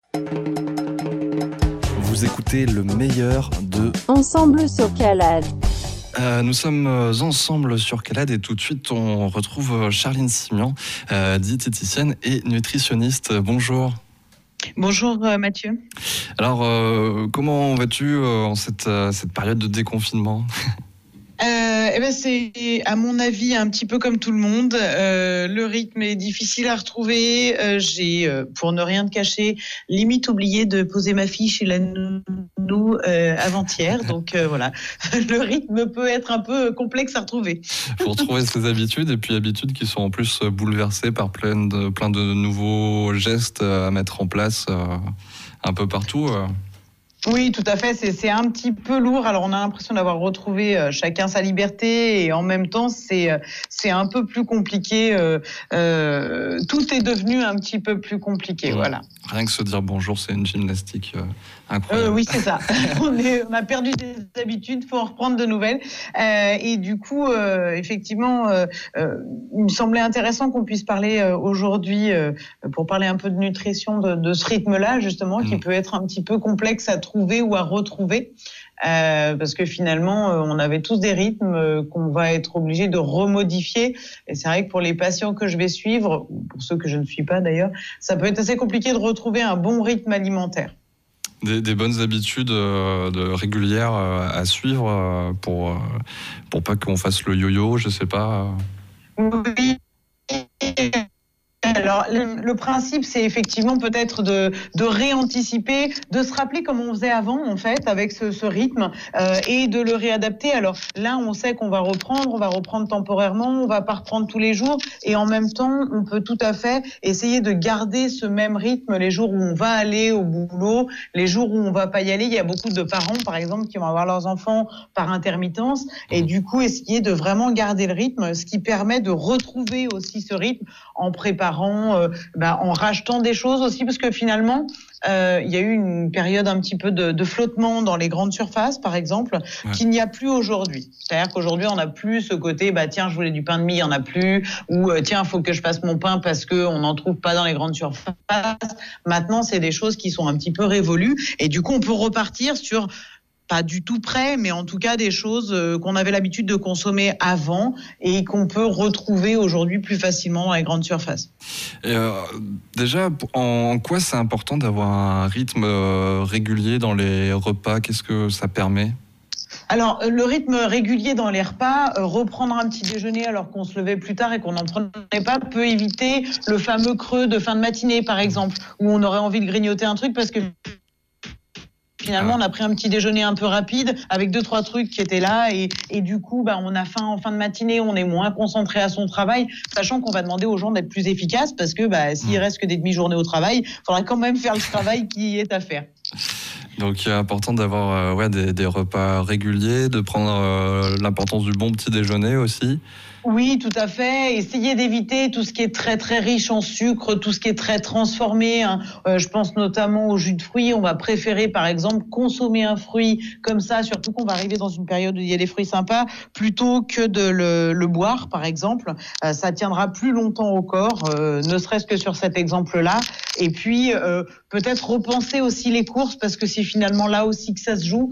Vous écoutez le meilleur de Ensemble sur Calade. Nous sommes ensemble sur Calade et tout de suite on retrouve Charline Simian, diététicienne et nutritionniste. Bonjour. Bonjour Mathieu. Alors comment vas-tu en cette période de déconfinement ? C'est à mon avis un petit peu comme tout le monde. Le rythme est difficile à retrouver. J'ai, pour ne rien te cacher, limite oublié de poser ma fille chez la nounou avant-hier. Donc voilà, le rythme peut être un peu complexe à retrouver. Il faut retrouver ses habitudes et puis habitudes qui sont en plus bouleversées par plein de nouveaux gestes à mettre en place un peu partout. Oui, tout à fait. C'est un petit peu lourd. Alors, on a l'impression d'avoir retrouvé chacun sa liberté et en même temps, c'est un peu plus compliqué. Tout est devenu un petit peu plus compliqué. Voilà. Rien que se dire bonjour, c'est une gymnastique incroyable. Oui, c'est ça. On a perdu des habitudes, faut en reprendre de nouvelles. Et du coup, effectivement, il me semblait intéressant qu'on puisse parler aujourd'hui, pour parler un peu de nutrition, de ce rythme-là, justement, qui peut être un petit peu complexe à trouver ou à retrouver. Parce que finalement, on avait tous des rythmes qu'on va être obligé de remodifier. Et c'est vrai que pour les patients que je vais suivre, ou pour ceux que je ne suis pas d'ailleurs, ça peut être assez compliqué de retrouver un bon rythme alimentaire. Des bonnes habitudes régulières à suivre pour pas qu'on fasse le yo-yo, je sais pas. Oui. Alors, le principe, c'est effectivement peut-être de réanticiper, de se rappeler comme on faisait avant, en fait, avec ce rythme, et de le réadapter. Alors là, on sait qu'on va reprendre temporairement, on va pas reprendre tous les jours, et en même temps, on peut tout à fait essayer de garder ce même rythme les jours où on va aller au boulot, les jours où on va pas y aller. Il y a beaucoup de parents, par exemple, qui vont avoir leurs enfants par intermittence, et du coup, essayer de vraiment garder le rythme, ce qui permet de retrouver aussi ce rythme en préparant, en rachetant des choses aussi, parce que finalement, il y a eu une période un petit peu de flottement dans les grandes surfaces, par exemple, qu'il n'y a plus aujourd'hui. C'est-à-dire qu'aujourd'hui, on n'a plus ce côté, tiens, je voulais du pain de mie, il n'y en a plus, ou tiens, il faut que je fasse mon pain parce qu'on n'en trouve pas dans les grandes surfaces. Maintenant, c'est des choses qui sont un petit peu révolues, et du coup, on peut repartir sur pas du tout près, mais en tout cas des choses qu'on avait l'habitude de consommer avant et qu'on peut retrouver aujourd'hui plus facilement dans les grandes surfaces. Et déjà, en quoi c'est important d'avoir un rythme régulier dans les repas ? Qu'est-ce que ça permet ? Alors, le rythme régulier dans les repas, reprendre un petit déjeuner alors qu'on se levait plus tard et qu'on n'en prenait pas, peut éviter le fameux creux de fin de matinée, par exemple, où on aurait envie de grignoter un truc parce que finalement, on a pris un petit déjeuner un peu rapide avec 2-3 trucs qui étaient là et du coup, on a faim en fin de matinée, on est moins concentré à son travail, sachant qu'on va demander aux gens d'être plus efficaces parce que s'il reste que des demi-journées au travail, il faudra quand même faire le travail qui est à faire. Donc, il est important d'avoir des repas réguliers, de prendre l'importance du bon petit déjeuner aussi. Oui, tout à fait. Essayer d'éviter tout ce qui est très très riche en sucre, tout ce qui est très transformé. Je pense notamment au jus de fruits. On va préférer, par exemple, consommer un fruit comme ça, surtout qu'on va arriver dans une période où il y a des fruits sympas, plutôt que de le boire, par exemple. Ça tiendra plus longtemps au corps, ne serait-ce que sur cet exemple-là. Et puis, peut-être repenser aussi les courses, parce que c'est finalement là aussi que ça se joue,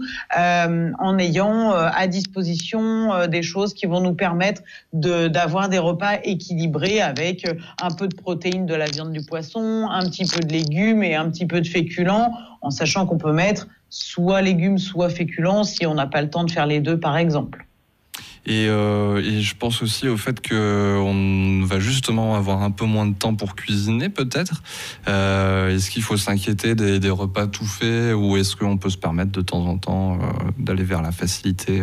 en ayant à disposition des choses qui vont nous permettre d'avoir des repas équilibrés avec un peu de protéines de la viande, du poisson, un petit peu de légumes et un petit peu de féculents, en sachant qu'on peut mettre soit légumes, soit féculents si on n'a pas le temps de faire les deux, par exemple. Et je pense aussi au fait qu'on va justement avoir un peu moins de temps pour cuisiner, peut-être. Est-ce qu'il faut s'inquiéter des repas tout faits ou est-ce qu'on peut se permettre de temps en temps d'aller vers la facilité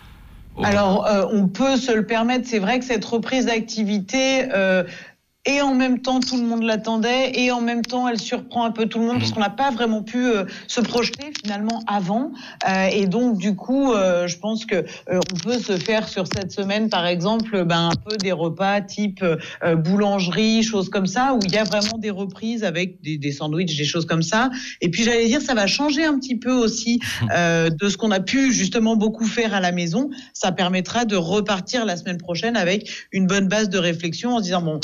Alors, on peut se le permettre. C'est vrai que cette reprise d'activité et en même temps tout le monde l'attendait, et en même temps elle surprend un peu tout le monde parce qu'on n'a pas vraiment pu se projeter finalement avant, et donc du coup je pense que on peut se faire sur cette semaine par exemple un peu des repas type boulangerie, choses comme ça, où il y a vraiment des reprises avec des sandwichs, des choses comme ça. Et puis j'allais dire, ça va changer un petit peu aussi de ce qu'on a pu justement beaucoup faire à la maison. Ça permettra de repartir la semaine prochaine avec une bonne base de réflexion en se disant bon, là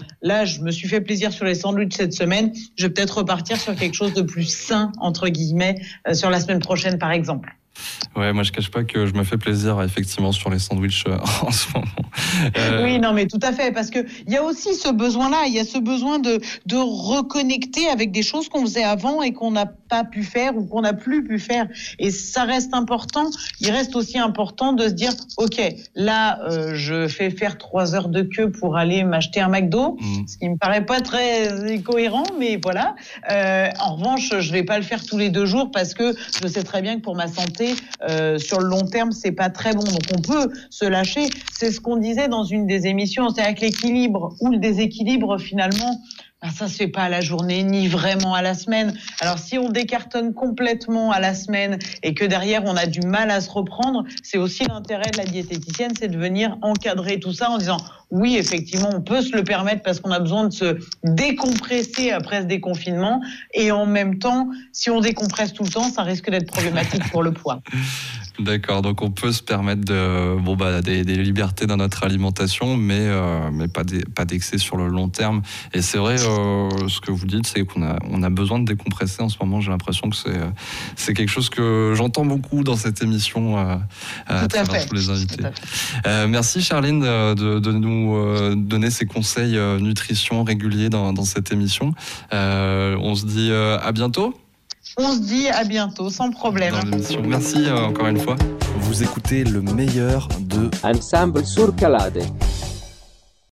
je me suis fait plaisir sur les sandwichs cette semaine. Je vais peut-être repartir sur quelque chose de plus sain, entre guillemets, sur la semaine prochaine, par exemple. Ouais, moi je cache pas que je me fais plaisir effectivement sur les sandwichs en ce moment. Oui, non, mais tout à fait, parce que il y a aussi ce besoin-là, il y a ce besoin de reconnecter avec des choses qu'on faisait avant et qu'on n'a pas pu faire ou qu'on n'a plus pu faire. Et ça reste important. Il reste aussi important de se dire, ok, là, je fais faire 3 heures de queue pour aller m'acheter un McDo, ce qui me paraît pas très cohérent, mais voilà. En revanche, je vais pas le faire tous les 2 jours parce que je sais très bien que pour ma santé, sur le long terme, c'est pas très bon. Donc on peut se lâcher. C'est ce qu'on disait dans une des émissions, c'est-à-dire que l'équilibre ou le déséquilibre finalement, ça se fait pas à la journée ni vraiment à la semaine. Alors si on décartonne complètement à la semaine et que derrière on a du mal à se reprendre, c'est aussi l'intérêt de la diététicienne, c'est de venir encadrer tout ça en disant oui, effectivement, on peut se le permettre parce qu'on a besoin de se décompresser après ce déconfinement. Et en même temps, si on décompresse tout le temps, ça risque d'être problématique pour le poids. D'accord, donc on peut se permettre des libertés dans notre alimentation, mais pas d'excès sur le long terme. Et c'est vrai, ce que vous dites, c'est qu'on a besoin de décompresser en ce moment. J'ai l'impression que c'est quelque chose que j'entends beaucoup dans cette émission à travers tous les invités. Merci Charline de nous donner ces conseils nutrition réguliers dans cette émission. On se dit à bientôt. On se dit à bientôt, sans problème. Dans l'émission. Merci encore une fois. Vous écoutez le meilleur de Ensemble sur Calade.